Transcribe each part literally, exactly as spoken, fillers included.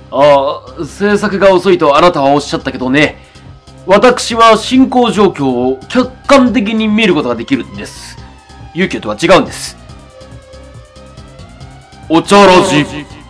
ああ、制作が遅いとあなたはおっしゃったけどね。私は進行状況を客観的に見ることができるんです。ユウキュウとは違うんです。お茶ラジ。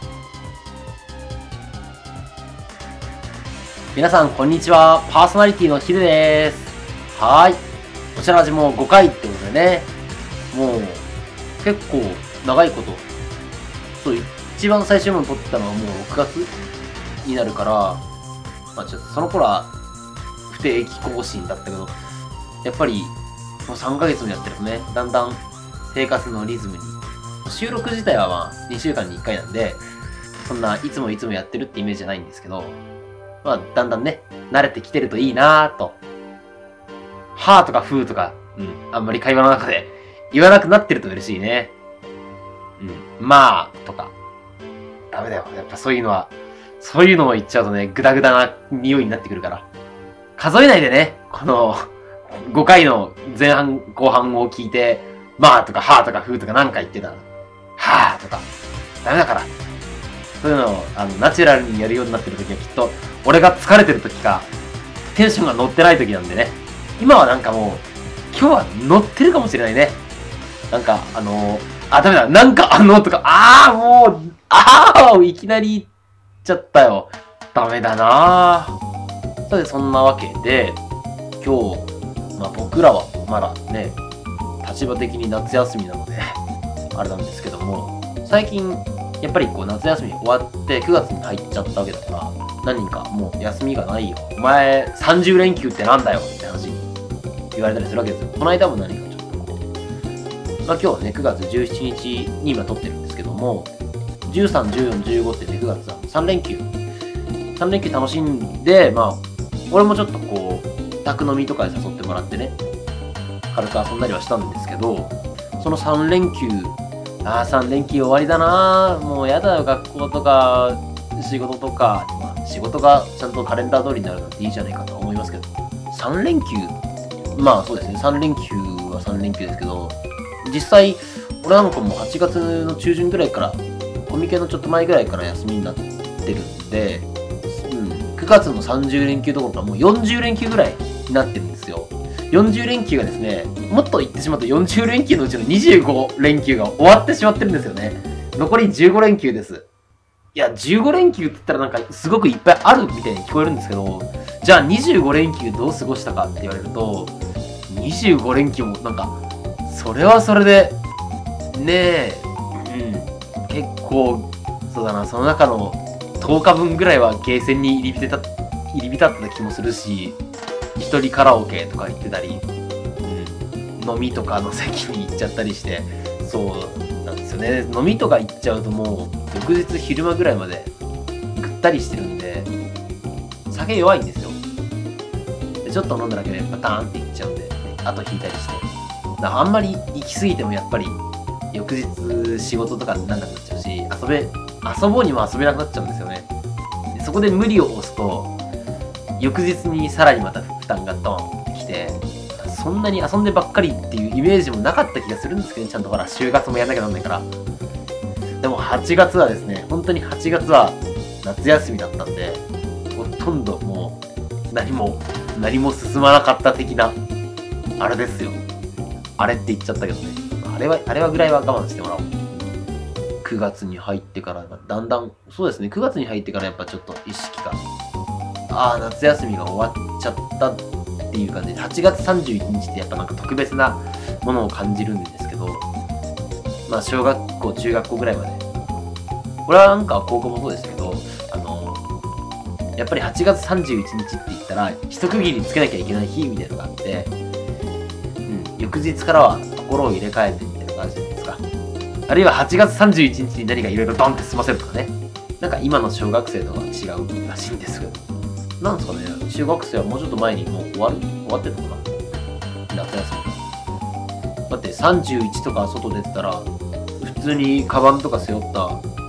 皆さん、こんにちは。パーソナリティのヒデです。はーい。お茶ラジもごかいってことでね。もう、結構長いこと。そう、一番最初の撮ったのはもうろくがつになるから、まあちょっとその頃は不定期更新だったけど、やっぱりもうさんかげつもやってるとね、だんだん生活のリズムに。収録自体はまあにしゅうかんにいっかいなんで、そんないつもいつもやってるってイメージじゃないんですけど、まあだんだんね、慣れてきてるといいなぁと。はぁとかふーとか、うん、あんまり会話の中で言わなくなってると嬉しいね。うん、まあ、とか。ダメだよ。やっぱそういうのは、そういうのを言っちゃうとね、グダグダな匂いになってくるから。数えないでね、このごかいの前半後半を聞いて、まあとかはーとかふーとかなんか言ってたら、はーとか、ダメだから。そういうのを、あの、ナチュラルにやるようになってる時はきっと、俺が疲れてる時か、テンションが乗ってない時なんでね。今はなんかもう、今日は乗ってるかもしれないね。なんか、あのー、あ、ダメだ。なんかあのとか、あーもう、あーいきなり言っちゃったよ。ダメだなぁ。さて、そんなわけで、今日、まあ僕らはまだね、立場的に夏休みなので、あれなんですけども、最近、やっぱりこう夏休み終わってくがつに入っちゃったわけだから、何人かもう休みがないよ。お前、さんじゅうれんきゅうってなんだよって話に言われたりするわけですよ。この間も何かちょっとこう、まあ今日はね、くがつじゅうしちにちに今撮ってるんですけども、じゅうさん、じゅうよん、じゅうごってね、くがつはさんれんきゅう。さんれんきゅう楽しんで、まあ、俺もちょっとこう、宅飲みとかで誘ってもらってね、軽く遊んだりはしたんですけど、そのさんれんきゅう、ああ、さんれんきゅう終わりだなー。もうやだよ、学校とか、仕事とか、まあ、仕事がちゃんとカレンダー通りになるなんていいじゃないかと思いますけど、さんれんきゅう、まあそうですね、さんれんきゅうはさんれんきゅうですけど、実際、俺なんかもはちがつの中旬ぐらいから、コミケのちょっと前ぐらいから休みになってるんで、うん、くがつのさんじゅうれんきゅうどころかもうよんじゅうれんきゅうぐらいになってるんですよ。よんじゅうれんきゅうがですね、もっと言ってしまうとよんじゅうれんきゅうのうちのにじゅうごれんきゅうが終わってしまってるんですよね。残りじゅうごれんきゅうです。いや、じゅうごれんきゅうって言ったらなんかすごくいっぱいあるみたいに聞こえるんですけど、じゃあにじゅうごれんきゅうどう過ごしたかって言われると、にじゅうごれんきゅうもなんか、それはそれで、ねえ、うん、結構、そうだな、その中のとおかぶんぐらいはゲーセンに入り浸った、入り浸ってた気もするし、一人カラオケとか行ってたり、うん、飲みとかの席に行っちゃったりして、そうなんですよね。飲みとか行っちゃうともう、翌日昼間ぐらいまでぐったりしてるんで、酒弱いんですよ。でちょっと飲んだだけでバターンっていっちゃうんで、後引いたりして。だからあんまり行き過ぎてもやっぱり、翌日仕事とかになんなくなっちゃうし、遊べ、遊ぼうにも遊べなくなっちゃうんですよね。でそこで無理を押すと、翌日にさらにまた負担がドーンってきて、そんなに遊んでばっかりっていうイメージもなかった気がするんですけど、ね、ちゃんとほら、就活もやんなきゃなんないから。でもはちがつはですね、本当にはちがつは夏休みだったんで、ほとんどもう何も、何も進まなかった的な、あれですよ。あれって言っちゃったけどね。あれは、あれはぐらいは我慢してもらおう。くがつに入ってから、だんだん、そうですね、くがつに入ってからやっぱちょっと意識が、ああ、夏休みが終わっちゃったっていう感じで、はちがつさんじゅういちにちってやっぱなんか特別なものを感じるんですけど、まあ小学校、中学校ぐらいまで。これはなんか高校もそうですけど、あの、やっぱりはちがつさんじゅういちにちって言ったら、一区切りつけなきゃいけない日みたいなのがあって、うん、翌日からは心を入れ替えてみたいな感じじゃないですか。あるいははちがつさんじゅういちにちに何かいろいろドンって済ませるとかね。なんか今の小学生とは違うらしいんですけど。なんですかね、中学生はもうちょっと前にもう終わる終わってたのかな夏休み。だってさんじゅういちとか外出てたら、普通にカバンとか背負った、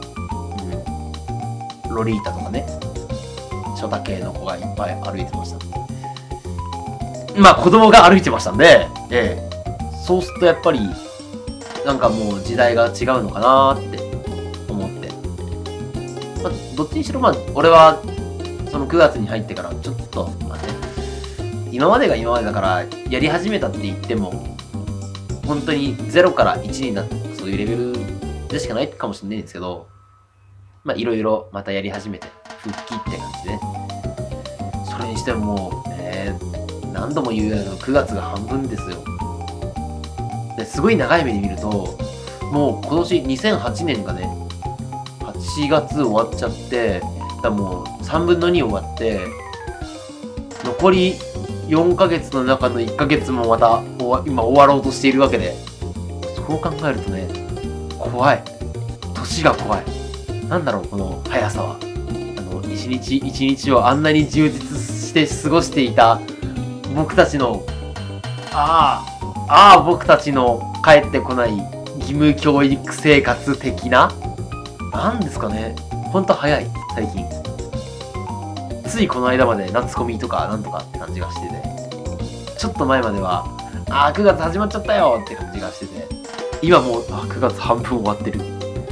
うん、ロリータとかね、初太系の子がいっぱい歩いてました。まあ子供が歩いてましたんで、ええ、そうするとやっぱり、なんかもう時代が違うのかなーって思って。 まあ、どっちにしろ、まあ、俺は、そのくがつに入ってから、ちょっと、まあね、今までが今までだから、やり始めたって言っても、本当にゼロからいちになった、そういうレベルでしかないかもしれないんですけど、まあ、いろいろまたやり始めて、復帰って感じでね。それにしてももう、ね、何度も言うようなくがつが半分ですよ。ですごい長い目で見ると、もう今年にせんはちねんがね、はちがつ終わっちゃって、だもうさんぶんのに終わって、残りよんかげつの中のいっかげつもまた今終わろうとしているわけで、そう考えるとね、怖い。年が怖い。なんだろう、この速さは。あの、一日一日をあんなに充実して過ごしていた僕たちの、ああ、ああ、僕たちの帰ってこない義務教育生活的な、なんですかね。ほんと早い、最近。ついこの間まで夏コミとかなんとかって感じがしてて、ちょっと前までは、ああ、くがつ始まっちゃったよって感じがしてて、今もう、あ、くがつ半分終わってる。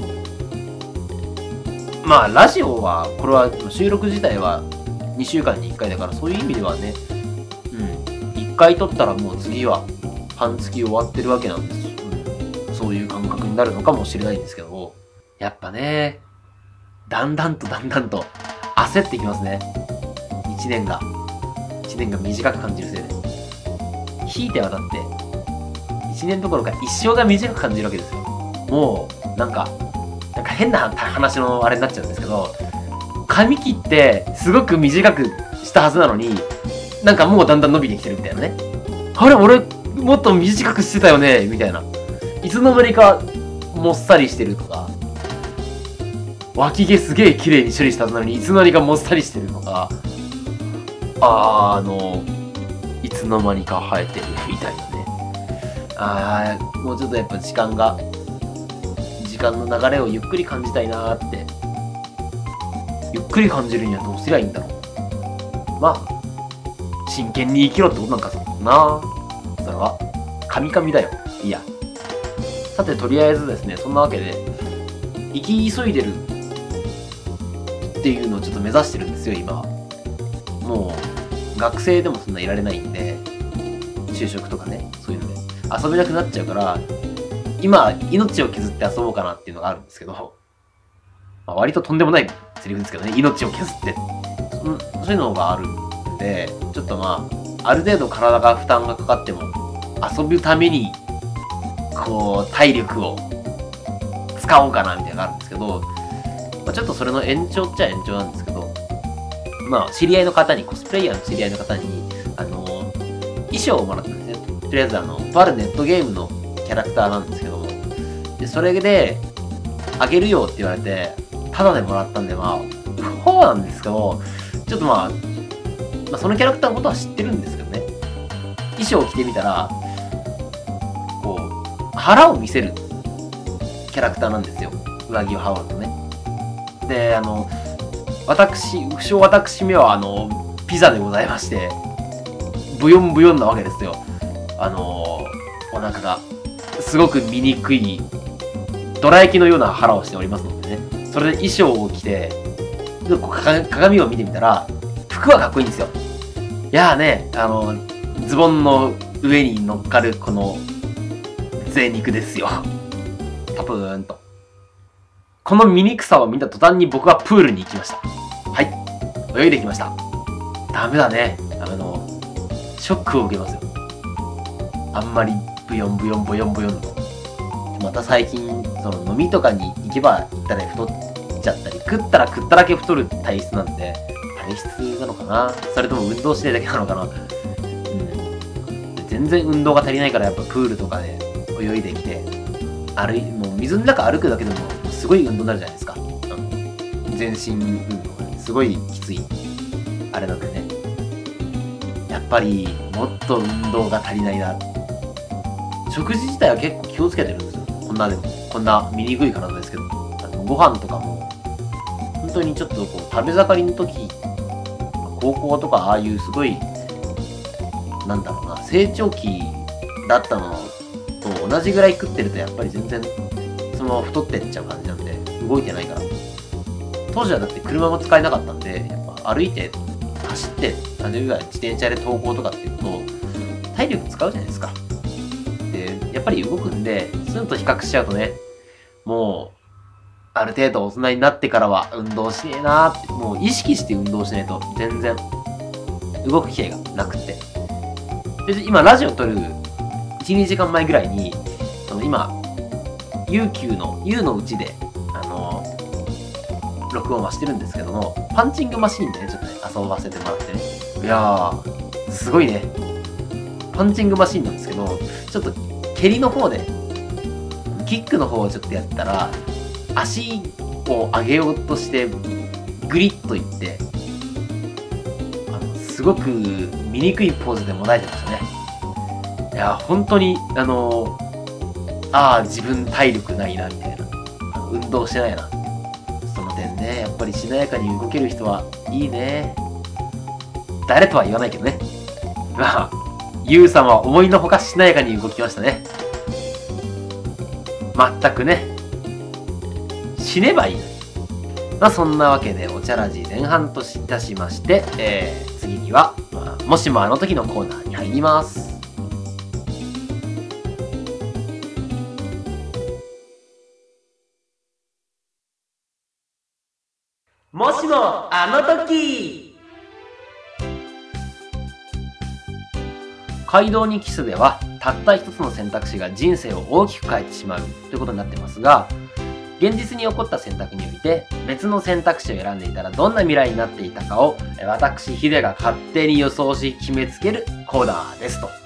まあ、ラジオは、これは収録自体はにしゅうかんにいっかいだから、そういう意味ではね、うん、いっかい撮ったらもう次は半月終わってるわけなんです。うん、そういう感覚になるのかもしれないんですけども、やっぱね、だんだんとだんだんと焦ってきますね。いちねんが。いちねんが短く感じるせいで。ひいてはだって、いちねんどころか一生が短く感じるわけですよ。もう、なんか、なんか変な話のあれになっちゃうんですけど、髪切ってすごく短くしたはずなのに、なんかもうだんだん伸びてきてるみたいなね。あれ俺、もっと短くしてたよねみたいな。いつの間にか、もっさりしてるとか、脇毛すげえ綺麗に処理したはずなのに、いつの間にかもっさりしてるとか、あー、あの、いつの間にか生えてるみたいなね。あー、もうちょっとやっぱ時間が、時間の流れをゆっくり感じたいなーって。ゆっくり感じるにはどうすりゃいいんだろう。まあ、真剣に生きろってことなんかな。それは、カミカミだよ。いや。さて、とりあえずですね、そんなわけで、生き急いでるっていうのをちょっと目指してるんですよ、今。もう、学生でもそんないられないんで、就職とかね、そういうので、遊べなくなっちゃうから、今、命を削って遊ぼうかなっていうのがあるんですけど、まあ、割ととんでもないセリフですけどね、命を削って。そそういうのがあるんで、ちょっとまあ、ある程度体が負担がかかっても、遊ぶために、こう、体力を使おうかなみたいなのがあるんですけど、まあ、ちょっとそれの延長っちゃ延長なんですけど、まあ、知り合いの方に、コスプレイヤーの知り合いの方に、あのー、衣装をもらったんですね。とりあえず、あの、とあるネットゲームのキャラクターなんですけども、で、それで、あげるよって言われて、タダでもらったんで、まあ、そうなんですけど、ちょっとまあ、まあ、そのキャラクターのことは知ってるんですけどね。衣装を着てみたら、こう、腹を見せるキャラクターなんですよ。上着を羽織るとね。で、あの、私、不詳私めは、あの、ピザでございまして、ブヨンブヨンなわけですよ。あの、お腹が。すごく醜い、ドラ焼きのような腹をしておりますのでね。それで衣装を着て、鏡を見てみたら、服はかっこいいんですよ。いやーね、あの、ズボンの上に乗っかるこの、贅肉ですよ。タプーンと。この醜さを見た途端に僕はプールに行きました。はい。泳いできました。ダメだね。あの、ショックを受けますよ。あんまりブヨンブヨンブヨンブヨンと。また最近、その飲みとかに行けば行ったら太っちゃったり、食ったら食っただけ太る体質なんで、体質なのかな、それとも運動してるだけなのかな。うん。全然運動が足りないからやっぱプールとかで泳いできて、歩い、もう水の中歩くだけでもすごい運動になるじゃないですか。あの全身運動がね、すごいきつい。あれなんでね。やっぱり、もっと運動が足りないな。食事自体は結構気をつけてるんですよ。こんなでも、こんな醜い体ですけど。あのご飯とかも、本当にちょっとこう、食べ盛りの時、高校とかああいうすごい、なんだろうな、成長期だったのと同じぐらい食ってるとやっぱり全然、そのまま太ってっちゃう感じなんで、動いてないから。 当時はだって車も使えなかったんで、やっぱ歩いて、走って、あるいは自転車で登校とかっていうと、体力使うじゃないですか。で、やっぱり動くんで、そういうのと比較しちゃうとね、もう、ある程度大人になってからは運動しねえなーって、もう意識して運動しないと全然動く機会がなくて。で、今ラジオ撮るいち、にじかんまえぐらいに、その今、ユーキュー の、ユーのうちで、あの、録音はしてるんですけども、パンチングマシーンでね、ちょっとね、遊ばせてもらってね。いやー、すごいね。パンチングマシーンなんですけど、ちょっと蹴りの方で、キックの方をちょっとやったら、足を上げようとして、グリッといって、あの、すごく醜いポーズでもだえてましたね。いや、本当に、あの、ああ、自分体力ないな、みたいな。運動してないな。その点ね、やっぱりしなやかに動ける人はいいね。誰とは言わないけどね。まあ、ゆうさんは思いのほかしなやかに動きましたね。まったくね。死ねばいい。まあそんなわけでおちゃらじ前半といたしまして、えー、次には、まあ、もしもあの時のコーナーに入ります。もしもあの時。街道にキスではたった一つの選択肢が人生を大きく変えてしまうということになってますが、現実に起こった選択において別の選択肢を選んでいたらどんな未来になっていたかを私ヒデが勝手に予想し決めつけるコーナーですと。はい、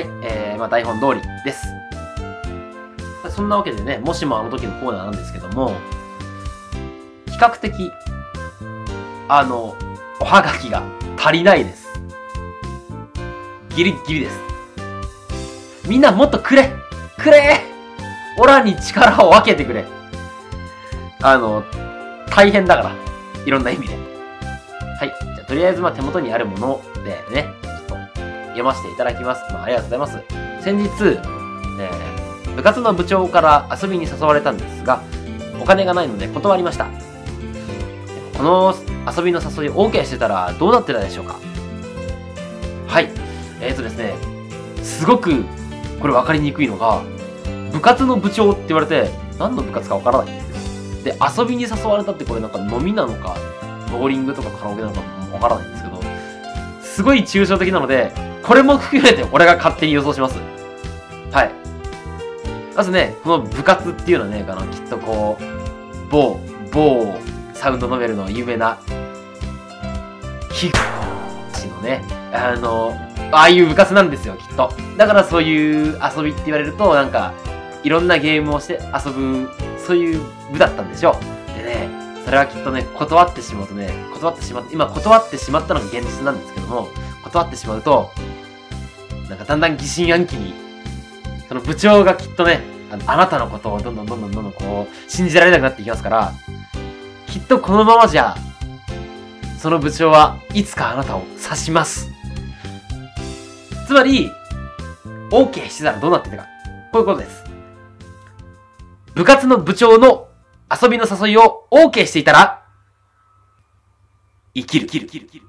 えー、まあ台本通りです。そんなわけでね、もしもあの時のコーナーなんですけども、比較的あのおはがきが足りないです。ギリギリです。みんなもっとくれくれオラに力を分けてくれ。あの、大変だから。いろんな意味で。はい。じゃあ、とりあえず、まあ、手元にあるものでね、ちょっと読ませていただきます。まあ、ありがとうございます。先日、えー、部活の部長から遊びに誘われたんですが、お金がないので断りました。この遊びの誘い OK してたらどうなってたでしょうか？はい。えーとですね、すごく、これ分かりにくいのが、部活の部長って言われて、何の部活か分からないんですよ。で、遊びに誘われたってこれなんか飲みなのか、ボーリングとかカラオケなのかも分からないんですけど、すごい抽象的なので、これも含めて俺が勝手に予想します。はい。まずね、この部活っていうのはね、あの、きっとこう、某、某、サウンドノベルの有名な、ひちのね、あの、ああいう部活なんですよ、きっと。だからそういう遊びって言われると、なんか、いろんなゲームをして遊ぶ、そういう部だったんでしょう。でね、それはきっとね、断ってしまうとね、断ってしまって、今断ってしまったのが現実なんですけども、断ってしまうと、なんかだんだん疑心暗鬼に、その部長がきっとね、あの、あなたのことをどんどんどんどんどんどんこう、信じられなくなっていきますから、きっとこのままじゃ、その部長はいつかあなたを刺します。つまり、OK してたらどうなってたか。こういうことです。部活の部長の遊びの誘いを OK していたら、生きる。生きる。生きる。生きる。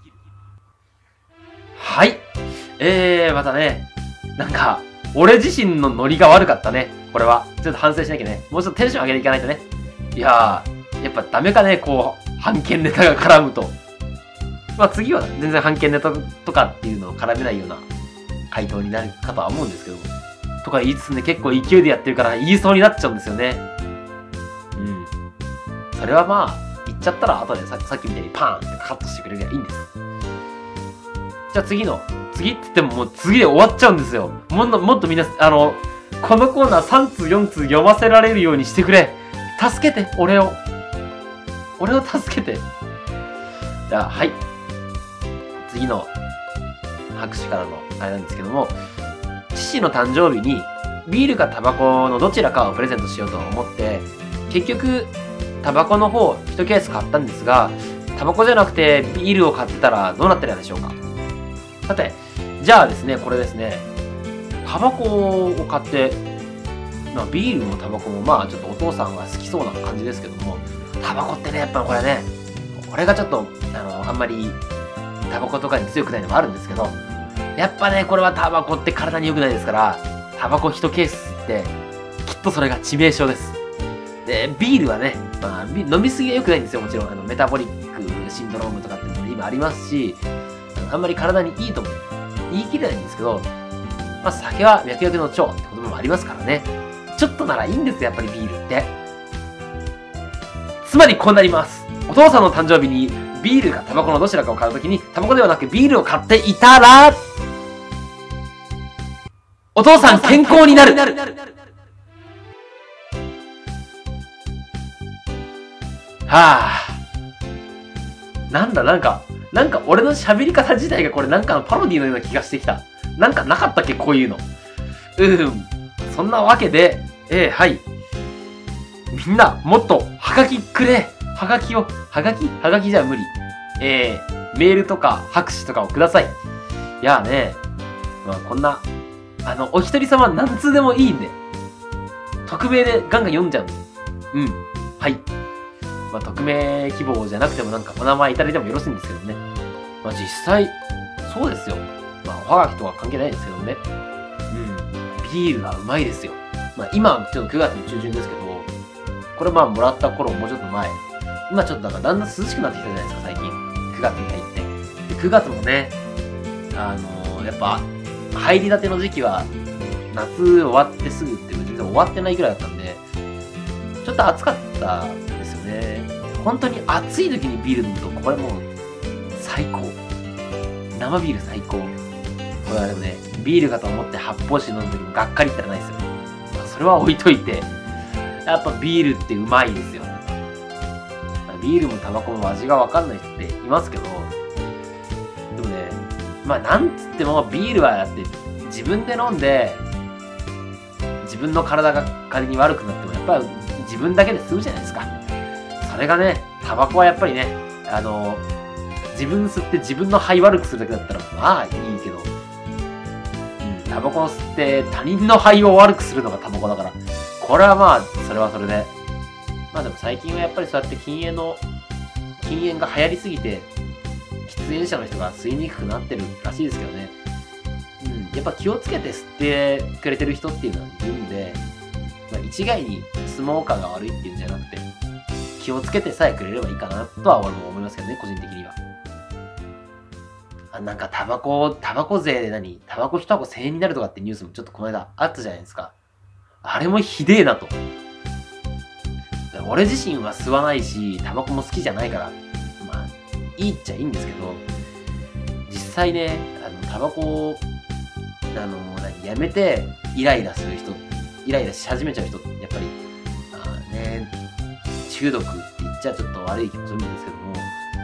はい。えー、またね、なんか、俺自身のノリが悪かったね。これは。ちょっと反省しなきゃね。もうちょっとテンション上げていかないとね。いやー、やっぱダメかね、こう、判権ネタが絡むと。まあ次は全然判権ネタとかっていうのを絡めないような回答になるかとは思うんですけど。とか言いつつね、結構勢いでやってるから言いそうになっちゃうんですよね。うん。それはまあ、言っちゃったら後でささっきみたいにパーンってカットしてくれればいいんです。じゃあ次の、次って言ってももう次で終わっちゃうんですよ。もっと、もっとみんな、あの、このコーナーさん通よん通読ませられるようにしてくれ。助けて、俺を。俺を助けて。じゃあ、はい。次の拍手からのあれなんですけども、父の誕生日にビールかタバコのどちらかをプレゼントしようと思って、結局タバコの方いちケース買ったんですが、タバコじゃなくてビールを買ってたらどうなってたでしょうか。さて、じゃあですね、これですね、タバコを買ってまあ、ビールもタバコもまあちょっとお父さんが好きそうな感じですけども、タバコってね、やっぱこれね、俺がちょっと、あの、あんまりタバコとかに強くないのもあるんですけど、やっぱね、これはタバコって体に良くないですから、タバコ一ケースって、きっとそれが致命傷です。で、ビールはね、まあ、飲みすぎは良くないんですよ、もちろん。あの、メタボリックシンドロームとかっても今ありますし、あんまり体にいいとも言い切れないんですけど、まあ、酒は脈々の長って言葉もありますからね。ちょっとならいいんですよ、やっぱりビールって。つまりこうなります。お父さんの誕生日にビールかタバコのどちらかを買うときに、タバコではなくビールを買っていたら、お父さん健康になる。はぁ。なんだ、なんか、なんか俺の喋り方自体がこれなんかのパロディのような気がしてきた。なんかなかったっけ、こういうの。うん。そんなわけで、えー、はい。みんな、もっと、はがきくれ。はがきを、はがきはがきじゃ無理。えー、メールとか、拍手とかをください。いやーね、まあこんな、あの、お一人様何通でもいいんで、匿名でガンガン読んじゃうんで。うん。はい。まあ、匿名希望じゃなくてもなんかお名前いただいてもよろしいんですけどね。まあ、実際、そうですよ。まあ、おはがきとは関係ないですけどね。うん。ビールがうまいですよ。まあ、今、ちょっとくがつの中旬ですけど、これまあ、もらった頃、もうちょっと前。今ちょっとなんかだんだん涼しくなってきたじゃないですか、最近。くがつに入って。で、くがつもね、あのー、やっぱ、入りたての時期は、夏終わってすぐっていうか、全然終わってないくらいだったんで、ちょっと暑かったんですよね。本当に暑い時にビール飲むと、これもう、最高。生ビール最高。これはでもね、ビールかと思って発泡酒飲む時もがっかりったらないですよ。まあ、それは置いといて、やっぱビールってうまいですよ。まあ、ビールもタバコも味がわかんない人っていますけど、でもね、まあなんつってもビールはだって自分で飲んで、自分の体が仮に悪くなってもやっぱり自分だけで済むじゃないですか。それがね、タバコはやっぱりね、あの、自分吸って自分の肺悪くするだけだったらまあいいけど、うん、タバコを吸って他人の肺を悪くするのがタバコだから、これはまあ、それはそれで。まあでも最近はやっぱりそうやって禁煙の、禁煙が流行りすぎて、喫煙者の人が吸いにくくなってるらしいですけどね。うん、やっぱ気をつけて吸ってくれてる人っていうのはいるんで、まあ、一概にスモーカーが悪いっていうんじゃなくて、気をつけてさえくれればいいかなとは俺も思いますけどね、個人的には。あ、なんかタバコ、タバコ税で何タバコ一箱せんえんになるとかってニュースもちょっとこの間あったじゃないですか。あれもひでえなと。俺自身は吸わないし、タバコも好きじゃないから、まあ、いいっちゃいいんですけど、実際ね、あの、タバコを、あの、何、やめて、イライラする人、イライラし始めちゃう人って、やっぱり、まあね、中毒って言っちゃちょっと悪い気もするんですけども、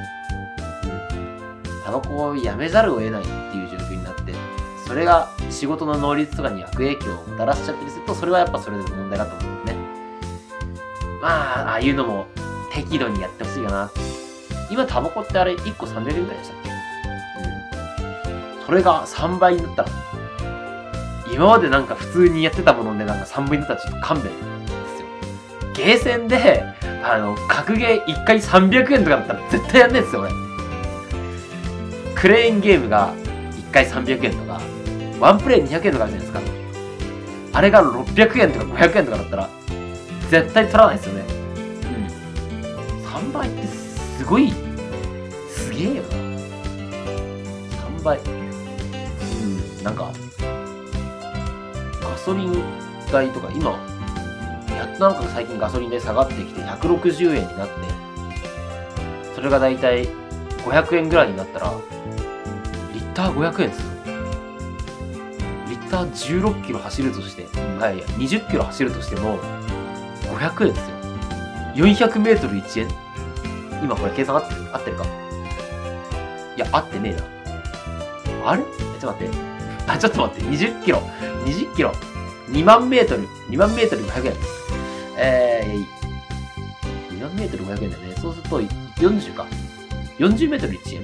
うん、タバコをやめざるを得ないっていう状況になって、それが仕事の能率とかに悪影響をもたらしちゃったりすると、それはやっぱそれで問題だと思うんですね。まあ、ああいうのも適度にやってほしいかな。今タバコってあれいっこさんびゃくえんくらいでしたっけ？うん。それがさんばいになったら、今までなんか普通にやってたものでなんかさんばいになったらちょっと勘弁ですよ。ゲーセンで、あの、格ゲーいっかいさんびゃくえんとかだったら絶対やんないですよ、俺。クレーンゲームがいっかいさんびゃくえんとか、ワンプレイにひゃくえんとかあるじゃないですか。あれがろっぴゃくえんとかごひゃくえんとかだったら、絶対取らないですよね。うん。さんばいってすごい、すげえよな。さんばい。うん、なんか、ガソリン代とか今、やっとなんか最近ガソリン代下がってきてひゃくろくじゅうえんになって、それがだいたいごひゃくえんぐらいになったら、リッターごひゃくえんですよ。リッターじゅうろっキロ走るとして、まあいや、にじゅっキロ走るとしても、ごひゃくえんですよ。よんひゃくメートルいちえん。今これ計算合ってる合ってるかいや、合ってねえな。あれちょっと待って。あ、ちょっと待って。にじゅっキロ。にじゅっキロ。にまんメートル。にまんメートルごひゃくえん。えー、にまんメートルごひゃくえんだよね。そうすると、よんじゅうか。よんじゅうメートルいちえん ?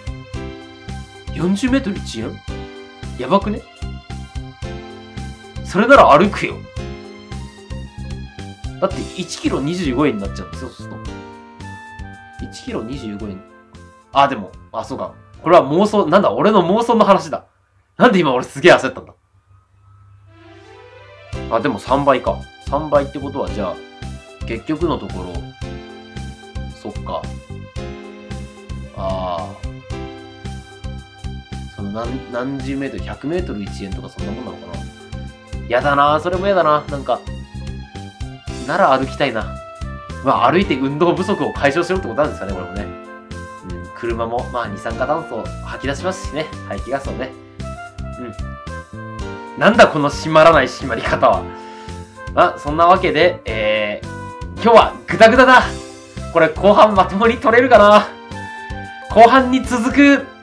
よんじゅうメートルいちえんやばくね？ それなら歩くよ。だっていちキロにじゅうごえんになっちゃうんですよ、そうすると。いちキロにじゅうごえん。あ、でも、あ、そうか。これは妄想、なんだ、俺の妄想の話だ。なんで今俺すげえ焦ったんだ。あ、でもさんばいか。さんばいってことは、じゃあ、結局のところ、そっか。ああ。その何、何十メートル、ひゃくメートルいちえんとかそんなもんなのかな。やだな、それもやだな。なんか、なら歩きたいな。まあ歩いて運動不足を解消しろってことなんですかね、これもね。うん、車も、まあ二酸化炭素吐き出しますしね。排気ガスをね。うん。なんだこの閉まらない閉まり方は。まあ、そんなわけで、えー、今日はグダグダだ。これ後半まともに取れるかな。後半に続く